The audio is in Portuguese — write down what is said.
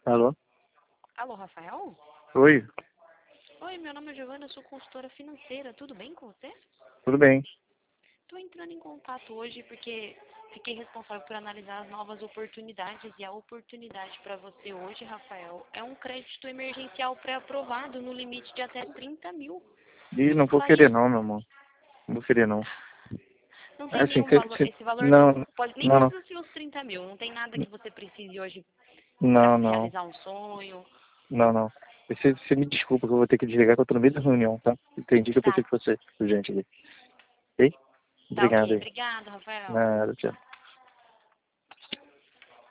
Alô? Alô, Rafael? Oi, Oi, meu nome é Giovana, eu sou consultora financeira. Tudo bem com você? tudo bem? Estou entrando em contato hoje porque fiquei responsável por analisar as novas oportunidades e a oportunidade para você hoje, Rafael, é um crédito emergencial pré-aprovado no limite de até 30 mil. Ih, não vou querer Faria... não, meu amor. Não vou querer não. Não É tem assim, nenhum valor, esse valor não, não pode, nem não, não, precisa ser os 30 mil, não tem nada que você precise hoje para não, não, realizar um sonho. não, não. Você me desculpa que eu vou ter que desligar, que eu tô no meio da reunião, tá? Entendi que eu pensei Tá, que fosse urgente ali. Ok? tá Obrigado ok. aí. Obrigado, Rafael. Nada, tchau.